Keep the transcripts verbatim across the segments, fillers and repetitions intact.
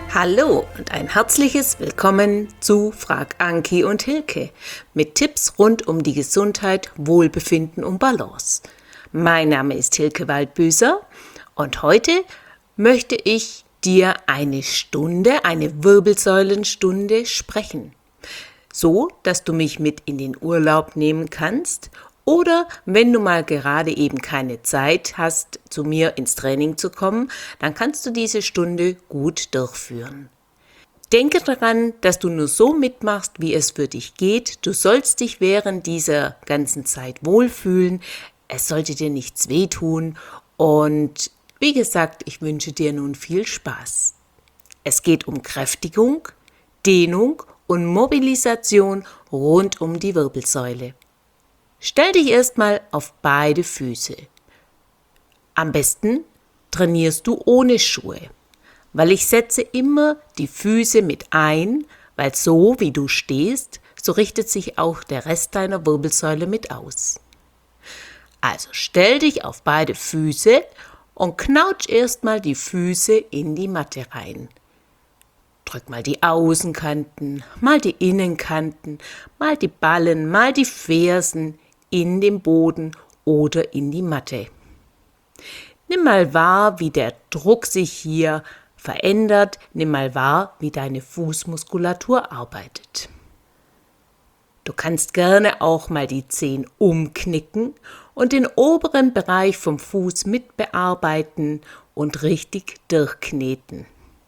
Hallo und ein herzliches Willkommen zu Frag Anki und Hilke mit Tipps rund um die Gesundheit, Wohlbefinden und Balance. Mein Name ist Hilke Waldbüßer und heute möchte ich dir eine Stunde, eine Wirbelsäulenstunde sprechen, so dass du mich mit in den Urlaub nehmen kannst. Oder wenn du mal gerade eben keine Zeit hast, zu mir ins Training zu kommen, dann kannst du diese Stunde gut durchführen. Denke daran, dass du nur so mitmachst, wie es für dich geht. Du sollst dich während dieser ganzen Zeit wohlfühlen. Es sollte dir nichts wehtun. Und wie gesagt, ich wünsche dir nun viel Spaß. Es geht um Kräftigung, Dehnung und Mobilisation rund um die Wirbelsäule. Stell dich erstmal auf beide Füße. Am besten trainierst du ohne Schuhe, weil ich setze immer die Füße mit ein, weil so wie du stehst, so richtet sich auch der Rest deiner Wirbelsäule mit aus. Also stell dich auf beide Füße und knautsch erstmal die Füße in die Matte rein. Drück mal die Außenkanten, mal die Innenkanten, mal die Ballen, mal die Fersen in den Boden oder in die Matte. Nimm mal wahr, wie der Druck sich hier verändert. Nimm mal wahr, wie deine Fußmuskulatur arbeitet. Du kannst gerne auch mal die Zehen umknicken und den oberen Bereich vom Fuß mit bearbeiten und richtig durchkneten.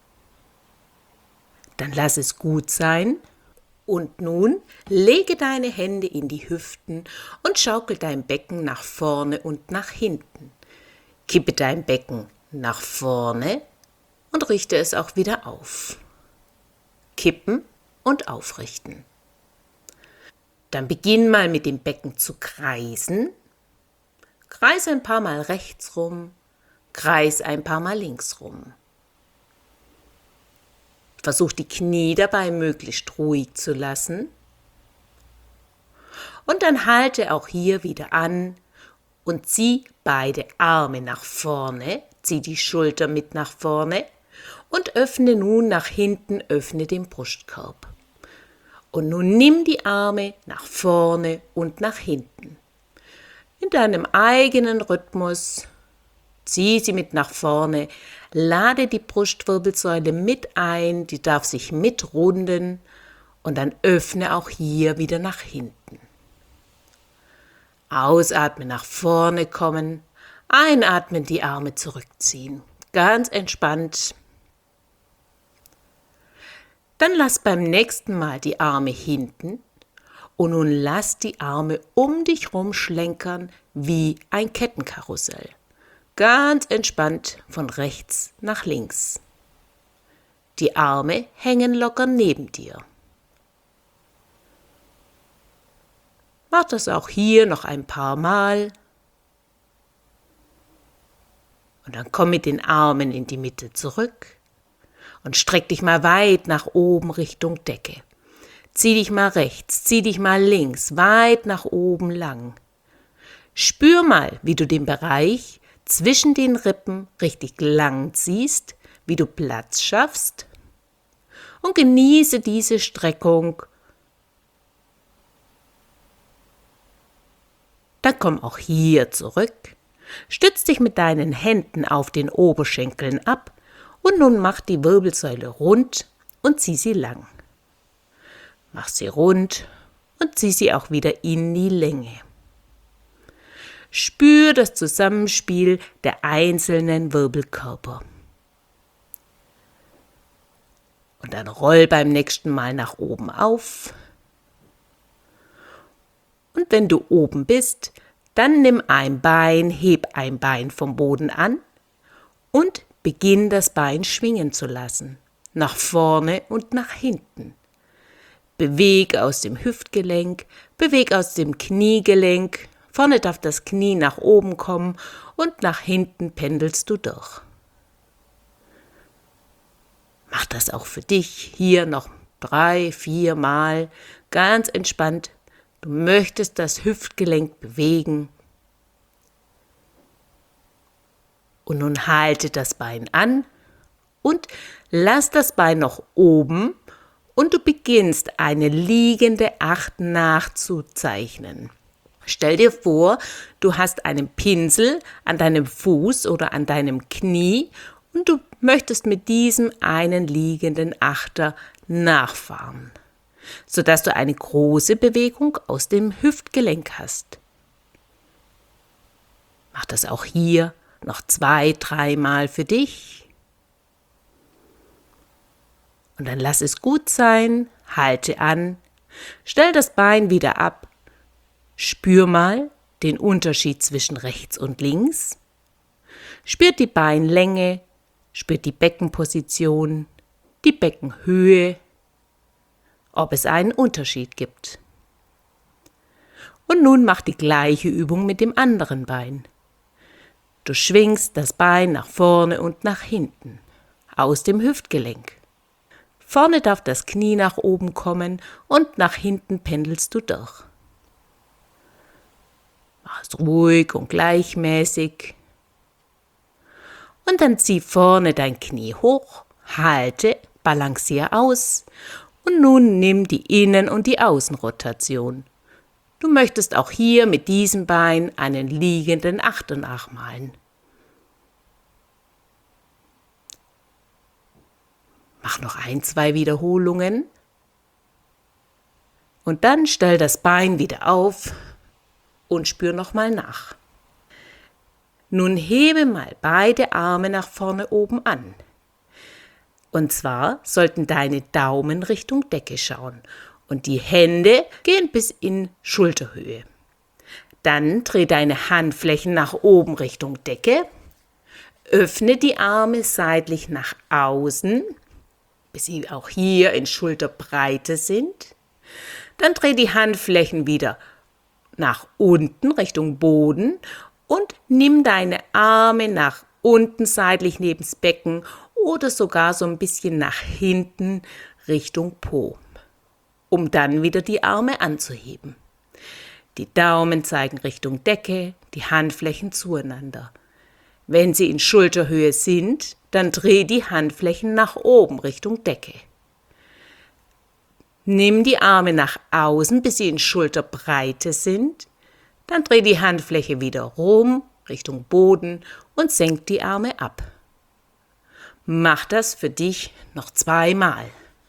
Dann lass es gut sein. Und nun lege deine Hände in die Hüften und schaukel dein Becken nach vorne und nach hinten. Kippe dein Becken nach vorne und richte es auch wieder auf. Kippen und aufrichten. Dann beginn mal mit dem Becken zu kreisen. Kreise ein paar Mal rechts rum, kreis ein paar Mal links rum. Versuch die Knie dabei möglichst ruhig zu lassen. Und dann halte auch hier wieder an und zieh beide Arme nach vorne, zieh die Schulter mit nach vorne und öffne nun nach hinten, öffne den Brustkorb. Und nun nimm die Arme nach vorne und nach hinten. In deinem eigenen Rhythmus zieh sie mit nach vorne, lade die Brustwirbelsäule mit ein, die darf sich mitrunden und dann öffne auch hier wieder nach hinten. Ausatmen, nach vorne kommen, einatmen, die Arme zurückziehen, ganz entspannt. Dann lass beim nächsten Mal die Arme hinten und nun lass die Arme um dich rum schlenkern wie ein Kettenkarussell. Ganz entspannt von rechts nach links. Die Arme hängen locker neben dir. Mach das auch hier noch ein paar Mal. Und dann komm mit den Armen in die Mitte zurück und streck dich mal weit nach oben Richtung Decke. Zieh dich mal rechts, zieh dich mal links, weit nach oben lang. Spür mal, wie du den Bereich zwischen den Rippen richtig lang ziehst, wie du Platz schaffst und genieße diese Streckung. Dann komm auch hier zurück, stütz dich mit deinen Händen auf den Oberschenkeln ab und nun mach die Wirbelsäule rund und zieh sie lang. Mach sie rund und zieh sie auch wieder in die Länge. Spür das Zusammenspiel der einzelnen Wirbelkörper. Und dann roll beim nächsten Mal nach oben auf. Und wenn du oben bist, dann nimm ein Bein, heb ein Bein vom Boden an und beginn das Bein schwingen zu lassen. Nach vorne und nach hinten. Beweg aus dem Hüftgelenk, beweg aus dem Kniegelenk. Vorne darf das Knie nach oben kommen und nach hinten pendelst du durch. Mach das auch für dich hier noch drei, vier Mal, ganz entspannt. Du möchtest das Hüftgelenk bewegen. Und nun halte das Bein an und lass das Bein noch oben und du beginnst eine liegende Acht nachzuzeichnen. Stell dir vor, du hast einen Pinsel an deinem Fuß oder an deinem Knie und du möchtest mit diesem einen liegenden Achter nachfahren, sodass du eine große Bewegung aus dem Hüftgelenk hast. Mach das auch hier noch zwei, dreimal für dich. Und dann lass es gut sein, halte an, stell das Bein wieder ab, spür mal den Unterschied zwischen rechts und links, spürt die Beinlänge, spürt die Beckenposition, die Beckenhöhe, ob es einen Unterschied gibt. Und nun mach die gleiche Übung mit dem anderen Bein. Du schwingst das Bein nach vorne und nach hinten, aus dem Hüftgelenk. Vorne darf das Knie nach oben kommen und nach hinten pendelst du durch. Mach es ruhig und gleichmäßig. Und dann zieh vorne dein Knie hoch, halte, balanciere aus und nun nimm die Innen- und die Außenrotation. Du möchtest auch hier mit diesem Bein einen liegenden Achter nachmalen. Mach noch ein, zwei Wiederholungen und dann stell das Bein wieder auf und spür nochmal nach. Nun hebe mal beide Arme nach vorne oben an. Und zwar sollten deine Daumen Richtung Decke schauen und die Hände gehen bis in Schulterhöhe. Dann dreh deine Handflächen nach oben Richtung Decke, öffne die Arme seitlich nach außen, bis sie auch hier in Schulterbreite sind. Dann dreh die Handflächen wieder nach unten Richtung Boden und nimm deine Arme nach unten seitlich nebens Becken oder sogar so ein bisschen nach hinten Richtung Po, um dann wieder die Arme anzuheben. Die Daumen zeigen Richtung Decke, die Handflächen zueinander. Wenn sie in Schulterhöhe sind, dann dreh die Handflächen nach oben Richtung Decke. Nimm die Arme nach außen, bis sie in Schulterbreite sind. Dann dreh die Handfläche wieder rum Richtung Boden und senk die Arme ab. Mach das für dich noch zweimal.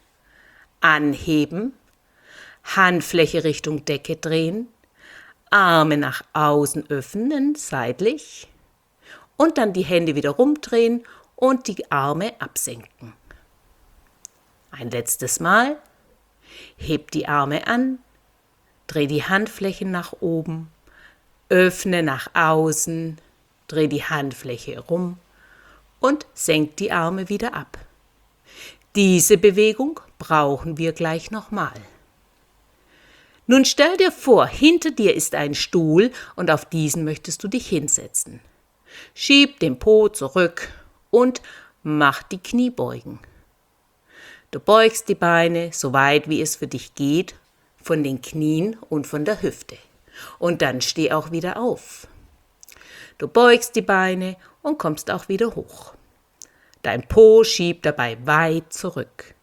Anheben, Handfläche Richtung Decke drehen, Arme nach außen öffnen, seitlich und dann die Hände wieder rumdrehen und die Arme absenken. Ein letztes Mal. Heb die Arme an, dreh die Handflächen nach oben, öffne nach außen, dreh die Handfläche rum und senk die Arme wieder ab. Diese Bewegung brauchen wir gleich nochmal. Nun stell dir vor, hinter dir ist ein Stuhl und auf diesen möchtest du dich hinsetzen. Schieb den Po zurück und mach die Kniebeugen. Du beugst die Beine so weit wie es für dich geht, von den Knien und von der Hüfte. Und dann steh auch wieder auf. Du beugst die Beine und kommst auch wieder hoch. Dein Po schiebt dabei weit zurück.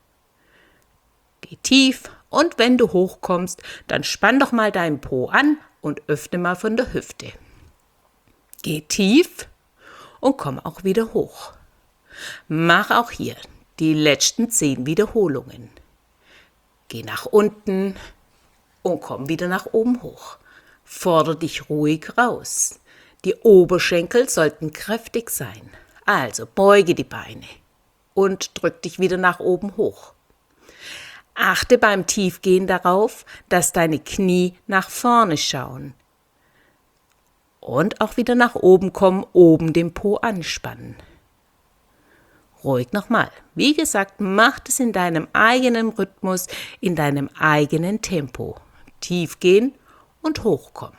Geh tief und wenn du hochkommst, dann spann doch mal deinen Po an und öffne mal von der Hüfte. Geh tief und komm auch wieder hoch. Mach auch hier die letzten zehn Wiederholungen. Geh nach unten und komm wieder nach oben hoch. Forder dich ruhig raus. Die Oberschenkel sollten kräftig sein. Also beuge die Beine und drück dich wieder nach oben hoch. Achte beim Tiefgehen darauf, dass deine Knie nach vorne schauen. Und auch wieder nach oben kommen, oben den Po anspannen. Ruhig nochmal. Wie gesagt, mach es in deinem eigenen Rhythmus, in deinem eigenen Tempo. Tief gehen und hochkommen.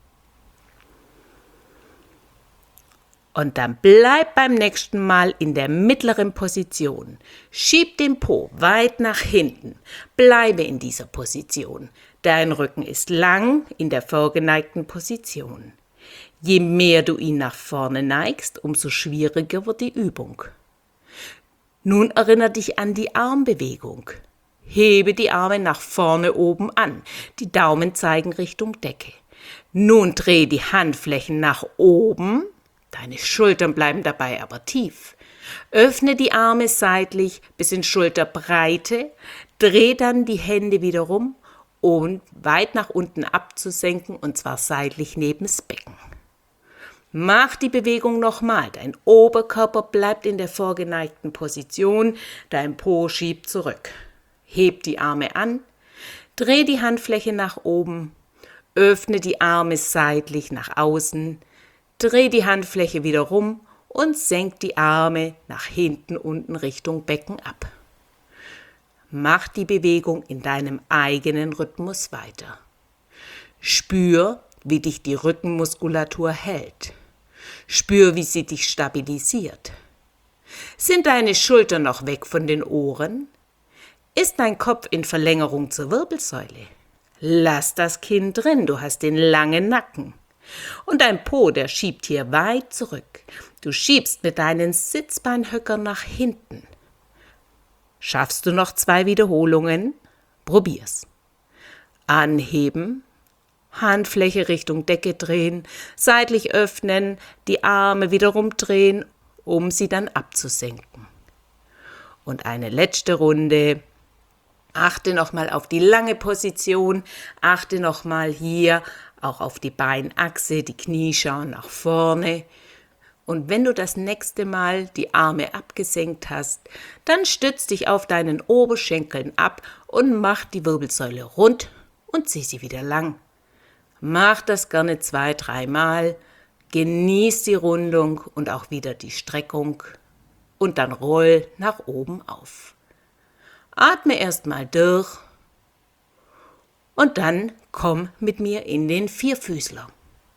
Und dann bleib beim nächsten Mal in der mittleren Position. Schieb den Po weit nach hinten. Bleibe in dieser Position. Dein Rücken ist lang in der vorgeneigten Position. Je mehr du ihn nach vorne neigst, umso schwieriger wird die Übung. Nun erinnere dich an die Armbewegung. Hebe die Arme nach vorne oben an. Die Daumen zeigen Richtung Decke. Nun dreh die Handflächen nach oben. Deine Schultern bleiben dabei aber tief. Öffne die Arme seitlich bis in Schulterbreite. Dreh dann die Hände wieder rum, um weit nach unten abzusenken, und zwar seitlich neben das Becken. Mach die Bewegung nochmal. Dein Oberkörper bleibt in der vorgeneigten Position. Dein Po schiebt zurück. Heb die Arme an, dreh die Handfläche nach oben, öffne die Arme seitlich nach außen, dreh die Handfläche wieder rum und senk die Arme nach hinten unten Richtung Becken ab. Mach die Bewegung in deinem eigenen Rhythmus weiter. Spür, wie dich die Rückenmuskulatur hält. Spür, wie sie dich stabilisiert. Sind deine Schultern noch weg von den Ohren? Ist dein Kopf in Verlängerung zur Wirbelsäule? Lass das Kinn drin, du hast den langen Nacken. Und dein Po, der schiebt hier weit zurück. Du schiebst mit deinen Sitzbeinhöckern nach hinten. Schaffst du noch zwei Wiederholungen? Probier's. Anheben, Handfläche Richtung Decke drehen, seitlich öffnen, die Arme wieder rumdrehen, um sie dann abzusenken. Und eine letzte Runde. Achte nochmal auf die lange Position, achte nochmal hier auch auf die Beinachse, die Knie schauen nach vorne. Und wenn du das nächste Mal die Arme abgesenkt hast, dann stütz dich auf deinen Oberschenkeln ab und mach die Wirbelsäule rund und zieh sie wieder lang. Mach das gerne zwei, dreimal, genieß die Rundung und auch wieder die Streckung und dann roll nach oben auf. Atme erstmal durch und dann komm mit mir in den Vierfüßler.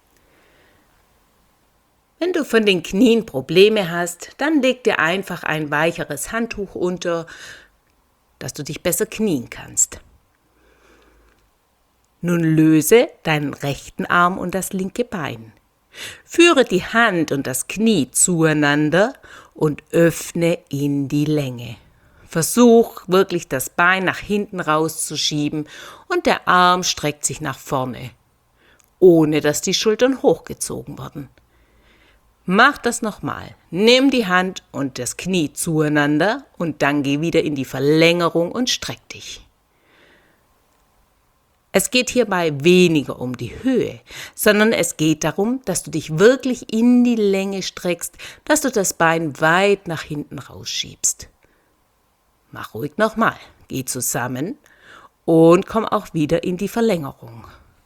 Wenn du von den Knien Probleme hast, dann leg dir einfach ein weicheres Handtuch unter, dass du dich besser knien kannst. Nun löse deinen rechten Arm und das linke Bein. Führe die Hand und das Knie zueinander und öffne in die Länge. Versuch wirklich das Bein nach hinten rauszuschieben und der Arm streckt sich nach vorne, ohne dass die Schultern hochgezogen werden. Mach das nochmal. Nimm die Hand und das Knie zueinander und dann geh wieder in die Verlängerung und streck dich. Es geht hierbei weniger um die Höhe, sondern es geht darum, dass du dich wirklich in die Länge streckst, dass du das Bein weit nach hinten rausschiebst. Mach ruhig nochmal. Geh zusammen und komm auch wieder in die Verlängerung.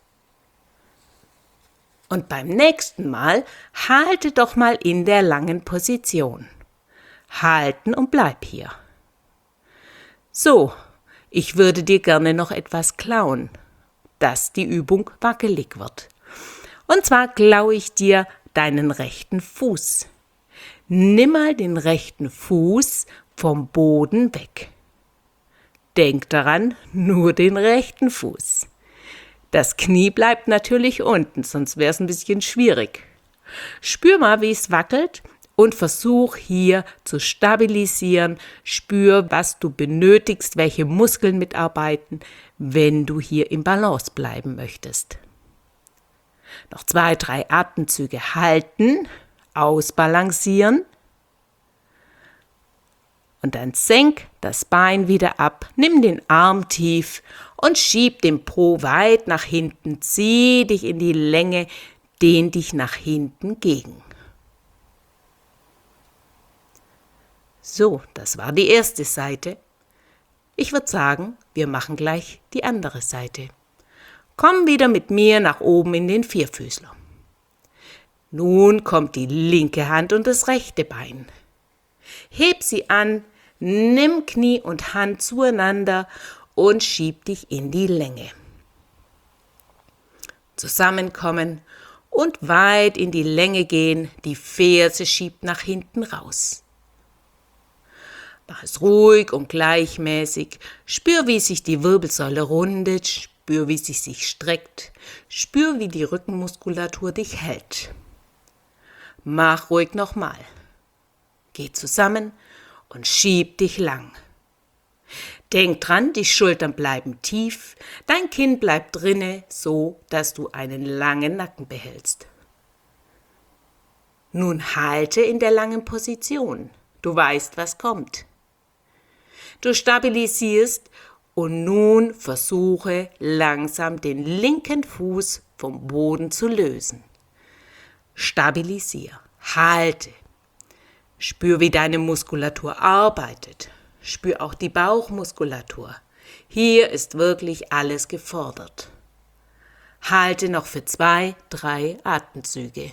Und beim nächsten Mal halte doch mal in der langen Position. Halten und bleib hier. So, ich würde dir gerne noch etwas klauen, dass die Übung wackelig wird. Und zwar klaue ich dir deinen rechten Fuß. Nimm mal den rechten Fuß vom Boden weg. Denk daran, nur den rechten Fuß. Das Knie bleibt natürlich unten, sonst wäre es ein bisschen schwierig. Spür mal, wie es wackelt und versuch hier zu stabilisieren. Spür, was du benötigst, welche Muskeln mitarbeiten, wenn du hier im Balance bleiben möchtest. Noch zwei, drei Atemzüge halten, ausbalancieren. Und dann senk das Bein wieder ab, nimm den Arm tief und schieb den Po weit nach hinten, zieh dich in die Länge, dehn dich nach hinten gegen. So, das war die erste Seite. Ich würde sagen, wir machen gleich die andere Seite. Komm wieder mit mir nach oben in den Vierfüßler. Nun kommt die linke Hand und das rechte Bein. Heb sie an, nimm Knie und Hand zueinander und schieb dich in die Länge. Zusammenkommen und weit in die Länge gehen, die Ferse schiebt nach hinten raus. Mach es ruhig und gleichmäßig, spür, wie sich die Wirbelsäule rundet, spür, wie sie sich streckt, spür, wie die Rückenmuskulatur dich hält. Mach ruhig nochmal. Geh zusammen und schieb dich lang. Denk dran, die Schultern bleiben tief, dein Kinn bleibt drinne, so dass du einen langen Nacken behältst. Nun halte in der langen Position. Du weißt, was kommt. Du stabilisierst und nun versuche langsam den linken Fuß vom Boden zu lösen. Stabilisier, halte. Spür, wie deine Muskulatur arbeitet. Spür auch die Bauchmuskulatur. Hier ist wirklich alles gefordert. Halte noch für zwei, drei Atemzüge.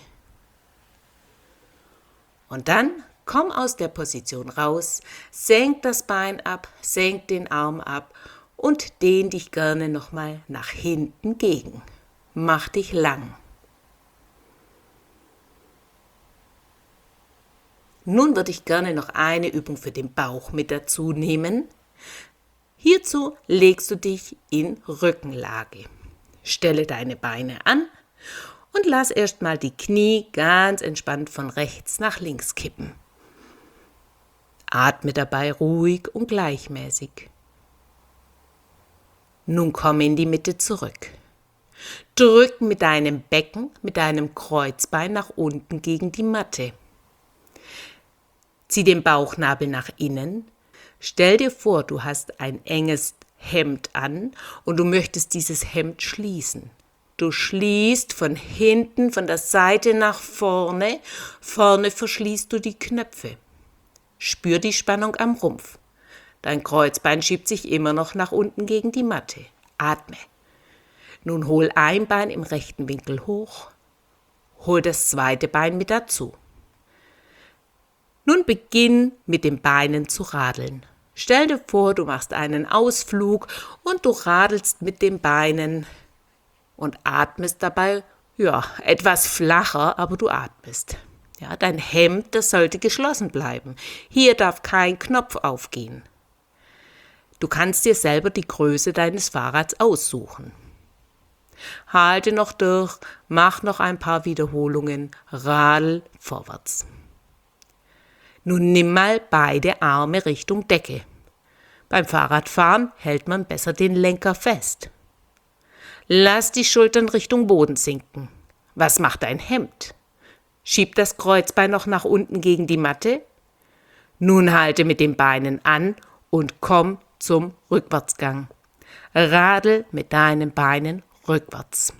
Und dann komm aus der Position raus, senk das Bein ab, senk den Arm ab und dehn dich gerne nochmal nach hinten gegen. Mach dich lang. Nun würde ich gerne noch eine Übung für den Bauch mit dazu nehmen. Hierzu legst du dich in Rückenlage. Stelle deine Beine an und lass erstmal die Knie ganz entspannt von rechts nach links kippen. Atme dabei ruhig und gleichmäßig. Nun komm in die Mitte zurück. Drück mit deinem Becken, mit deinem Kreuzbein nach unten gegen die Matte. Zieh den Bauchnabel nach innen. Stell dir vor, du hast ein enges Hemd an und du möchtest dieses Hemd schließen. Du schließt von hinten, von der Seite nach vorne. Vorne verschließt du die Knöpfe. Spür die Spannung am Rumpf. Dein Kreuzbein schiebt sich immer noch nach unten gegen die Matte. Atme. Nun hol ein Bein im rechten Winkel hoch. Hol das zweite Bein mit dazu. Nun beginn mit den Beinen zu radeln. Stell dir vor, du machst einen Ausflug und du radelst mit den Beinen und atmest dabei, ja, etwas flacher, aber du atmest. Ja, dein Hemd, das sollte geschlossen bleiben. Hier darf kein Knopf aufgehen. Du kannst dir selber die Größe deines Fahrrads aussuchen. Halte noch durch, mach noch ein paar Wiederholungen, radel vorwärts. Nun nimm mal beide Arme Richtung Decke. Beim Fahrradfahren hält man besser den Lenker fest. Lass die Schultern Richtung Boden sinken. Was macht dein Hemd? Schieb das Kreuzbein noch nach unten gegen die Matte. Nun halte mit den Beinen an und komm zum Rückwärtsgang. Radel mit deinen Beinen rückwärts.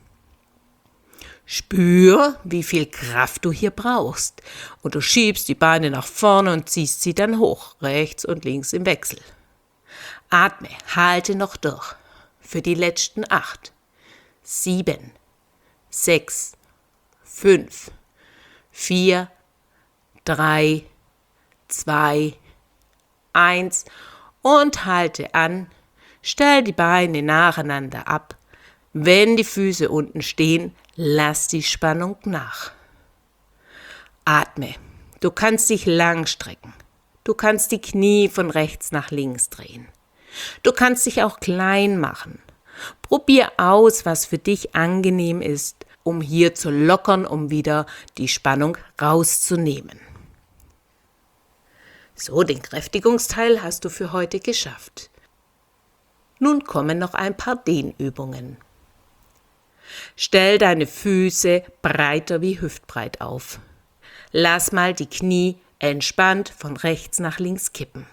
Spür, wie viel Kraft du hier brauchst. Und du schiebst die Beine nach vorne und ziehst sie dann hoch, rechts und links im Wechsel. Atme, halte noch durch. Für die letzten acht, sieben, sechs, fünf, vier, drei, zwei, eins und halte an. Stell die Beine nacheinander ab. Wenn die Füße unten stehen, lass die Spannung nach. Atme. Du kannst dich lang strecken. Du kannst die Knie von rechts nach links drehen. Du kannst dich auch klein machen. Probier aus, was für dich angenehm ist, um hier zu lockern, um wieder die Spannung rauszunehmen. So, den Kräftigungsteil hast du für heute geschafft. Nun kommen noch ein paar Dehnübungen. Stell deine Füße breiter wie hüftbreit auf. Lass mal die Knie entspannt von rechts nach links kippen.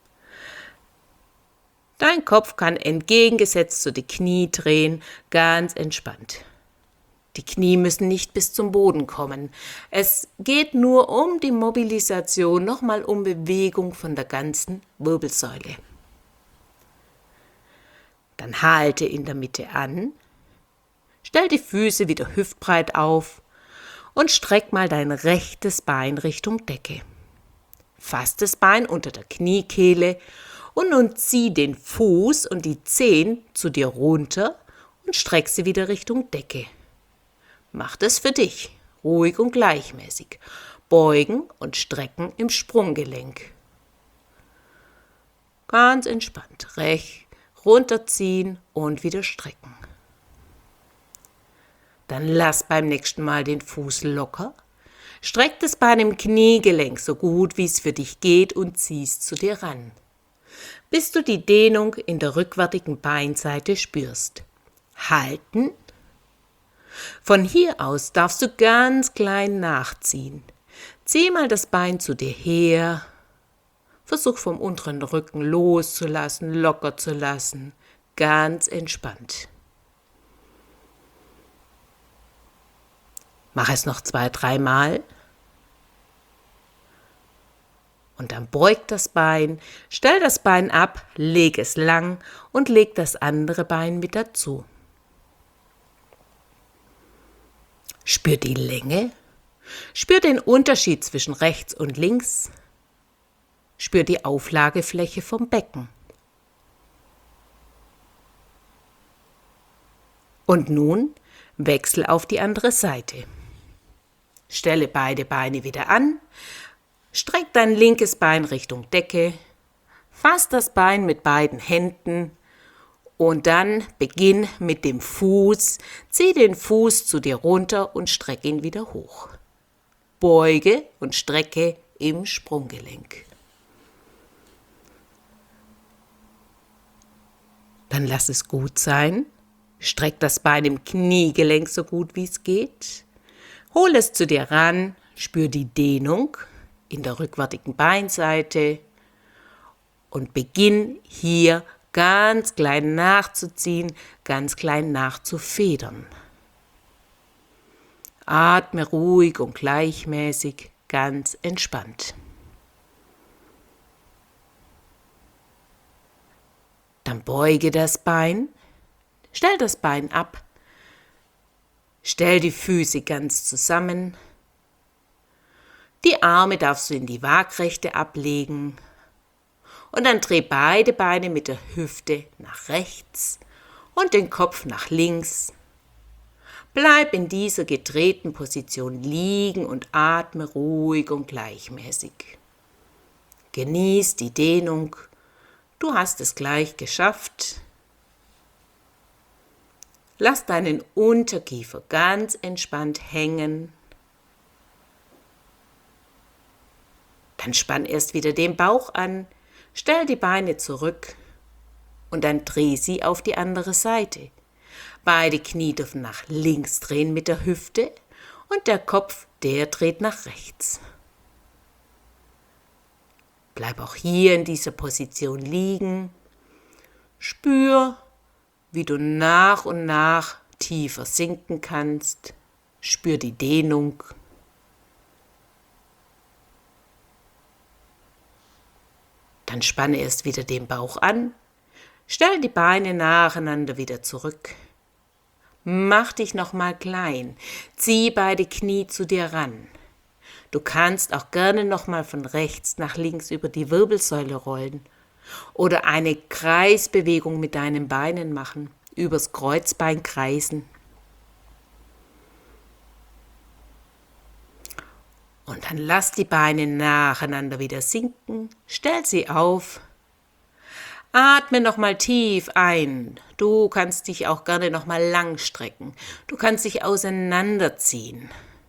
Dein Kopf kann entgegengesetzt zu den Knie drehen, ganz entspannt. Die Knie müssen nicht bis zum Boden kommen. Es geht nur um die Mobilisation, nochmal um Bewegung von der ganzen Wirbelsäule. Dann halte in der Mitte an, stell die Füße wieder hüftbreit auf und streck mal dein rechtes Bein Richtung Decke. Fass das Bein unter der Kniekehle und nun zieh den Fuß und die Zehen zu dir runter und streck sie wieder Richtung Decke. Mach das für dich, ruhig und gleichmäßig. Beugen und strecken im Sprunggelenk. Ganz entspannt, rechts runterziehen und wieder strecken. Dann lass beim nächsten Mal den Fuß locker. Streck das Bein im Kniegelenk so gut wie es für dich geht und ziehst zu dir ran, bis du die Dehnung in der rückwärtigen Beinseite spürst. Halten. Von hier aus darfst du ganz klein nachziehen. Zieh mal das Bein zu dir her. Versuch vom unteren Rücken loszulassen, locker zu lassen. Ganz entspannt. Mach es noch zwei, dreimal. Und dann beug das Bein, stell das Bein ab, leg es lang und leg das andere Bein mit dazu. Spür die Länge, spür den Unterschied zwischen rechts und links, spür die Auflagefläche vom Becken. Und nun wechsel auf die andere Seite. Stelle beide Beine wieder an, streck dein linkes Bein Richtung Decke, fass das Bein mit beiden Händen und dann beginn mit dem Fuß, zieh den Fuß zu dir runter und streck ihn wieder hoch. Beuge und strecke im Sprunggelenk. Dann lass es gut sein, streck das Bein im Kniegelenk so gut wie es geht, hol es zu dir ran, spür die Dehnung in der rückwärtigen Beinseite und beginn hier ganz klein nachzuziehen, ganz klein nachzufedern. Atme ruhig und gleichmäßig, ganz entspannt. Dann beuge das Bein, stell das Bein ab, stell die Füße ganz zusammen. Die Arme darfst du in die Waagrechte ablegen und dann dreh beide Beine mit der Hüfte nach rechts und den Kopf nach links. Bleib in dieser gedrehten Position liegen und atme ruhig und gleichmäßig. Genieß die Dehnung, du hast es gleich geschafft. Lass deinen Unterkiefer ganz entspannt hängen. Dann spann erst wieder den Bauch an, stell die Beine zurück und dann dreh sie auf die andere Seite. Beide Knie dürfen nach links drehen mit der Hüfte und der Kopf, der dreht nach rechts. Bleib auch hier in dieser Position liegen. Spür, wie du nach und nach tiefer sinken kannst. Spür die Dehnung. Dann spanne erst wieder den Bauch an, stell die Beine nacheinander wieder zurück. Mach dich nochmal klein, zieh beide Knie zu dir ran. Du kannst auch gerne nochmal von rechts nach links über die Wirbelsäule rollen oder eine Kreisbewegung mit deinen Beinen machen, übers Kreuzbein kreisen. Und dann lass die Beine nacheinander wieder sinken, stell sie auf. Atme nochmal tief ein. Du kannst dich auch gerne nochmal lang strecken. Du kannst dich auseinanderziehen.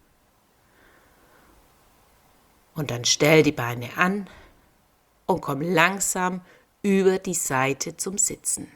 Und dann stell die Beine an und komm langsam über die Seite zum Sitzen.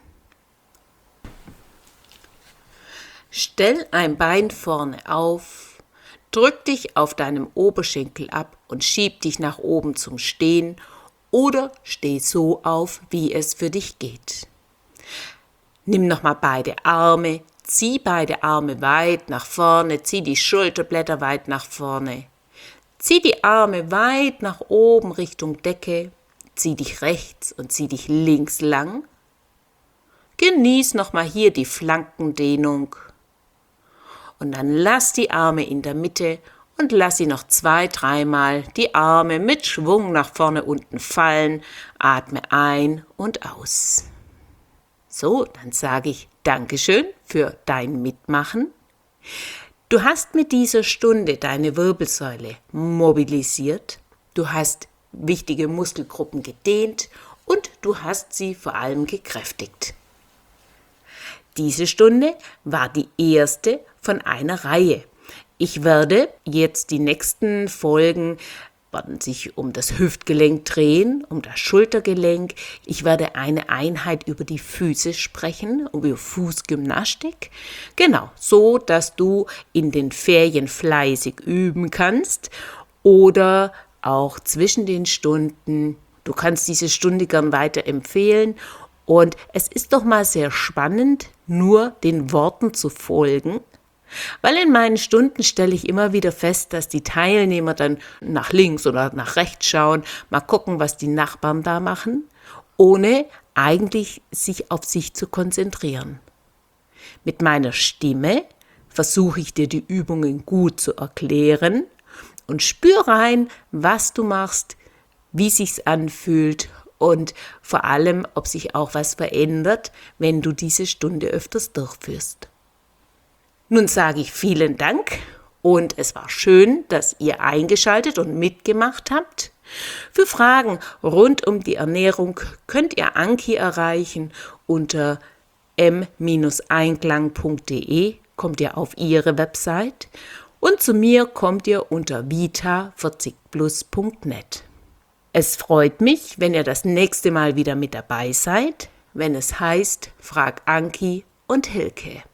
Stell ein Bein vorne auf. Drück dich auf deinem Oberschenkel ab und schieb dich nach oben zum Stehen oder steh so auf, wie es für dich geht. Nimm nochmal beide Arme, zieh beide Arme weit nach vorne, zieh die Schulterblätter weit nach vorne. Zieh die Arme weit nach oben Richtung Decke, zieh dich rechts und zieh dich links lang. Genieß nochmal hier die Flankendehnung. Und dann lass die Arme in der Mitte und lass sie noch zwei, dreimal die Arme mit Schwung nach vorne unten fallen. Atme ein und aus. So, dann sage ich Dankeschön für dein Mitmachen. Du hast mit dieser Stunde deine Wirbelsäule mobilisiert. Du hast wichtige Muskelgruppen gedehnt und du hast sie vor allem gekräftigt. Diese Stunde war die erste von einer Reihe. Ich werde jetzt die nächsten Folgen werden sich um das Hüftgelenk drehen, um das Schultergelenk. Ich werde eine Einheit über die Füße sprechen, über Fußgymnastik. Genau, so dass du in den Ferien fleißig üben kannst oder auch zwischen den Stunden. Du kannst diese Stunde gern weiterempfehlen. Und es ist doch mal sehr spannend, nur den Worten zu folgen. Weil in meinen Stunden stelle ich immer wieder fest, dass die Teilnehmer dann nach links oder nach rechts schauen, mal gucken, was die Nachbarn da machen, ohne eigentlich sich auf sich zu konzentrieren. Mit meiner Stimme versuche ich dir die Übungen gut zu erklären und spür rein, was du machst, wie sich's anfühlt und vor allem, ob sich auch was verändert, wenn du diese Stunde öfters durchführst. Nun sage ich vielen Dank und es war schön, dass ihr eingeschaltet und mitgemacht habt. Für Fragen rund um die Ernährung könnt ihr Anki erreichen unter m einklang punkt de, kommt ihr auf ihre Website und zu mir kommt ihr unter vita vierzig plus punkt net. Es freut mich, wenn ihr das nächste Mal wieder mit dabei seid, wenn es heißt Frag Anki und Hilke.